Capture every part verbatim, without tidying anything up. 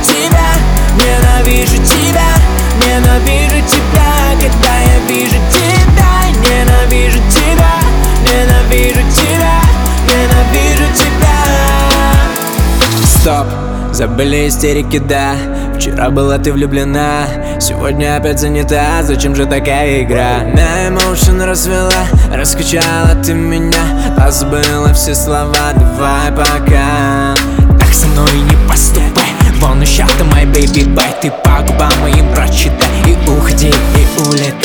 тебя, ненавижу тебя, ненавижу тебя, когда я вижу тебя, ненавижу тебя, ненавижу тебя, ненавижу тебя. Стоп, забыли истерики, да. Вчера была ты влюблена, сегодня опять занята. Зачем же такая игра? На эмоушен расцвела, раскачала ты меня, позабыла все слова, давай пока. Так со мной не поступай, вон еще ты мой baby бай. Ты по губам моим прочитай и уходи, и улетай.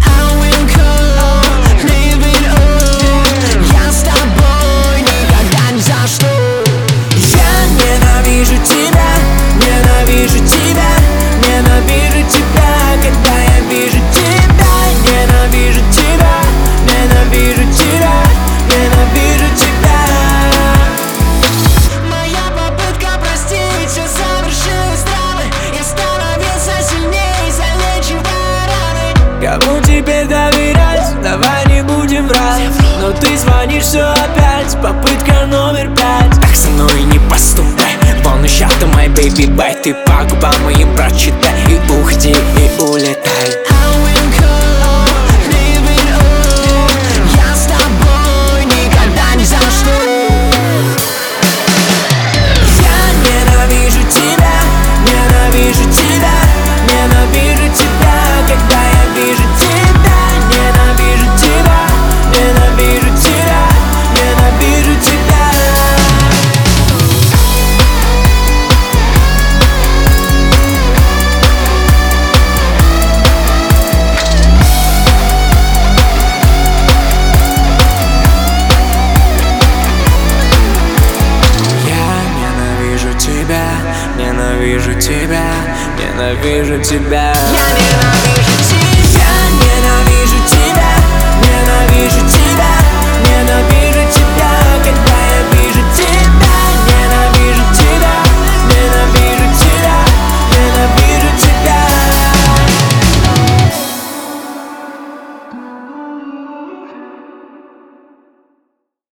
Я с тобой никогда ни за что. Я ненавижу тебя, ненавижу тебя, ненавижу тебя, когда я вижу тебя, ненавижу тебя, ненавижу тебя, ненавижу тебя. Моя попытка простить все завершилась травмой. Я становился сильнее, залечивая раны. Кому теперь доверять? Давай не будем врать. Но ты звонишь все опять, попытка номер пять. Так со мной не поступай, вон еще ты мой baby бай. Ты по губам моим прочитай и уходи, и улетай. Я с тобой никогда ни за что. Я ненавижу тебя, ненавижу тебя, ненавижу тебя, когда я вижу тебя, ненавижу тебя, ненавижу тебя, ненавижу тебя. Ненавижу тебя, ненавижу тебя. Я ненавижу